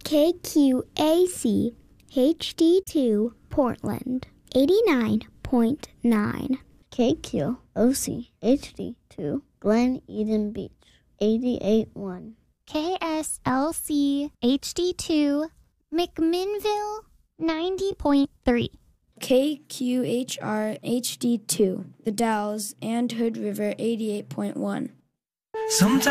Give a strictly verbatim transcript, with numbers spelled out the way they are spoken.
K Q A C H D two Portland, eighty-nine point nine. K Q O C H D two Glen Eden Beach, eighty-eight point one. K S L C H D two McMinnville, ninety point three. K Q H R H D two The Dalles and Hood River, eighty-eight point one. Sometimes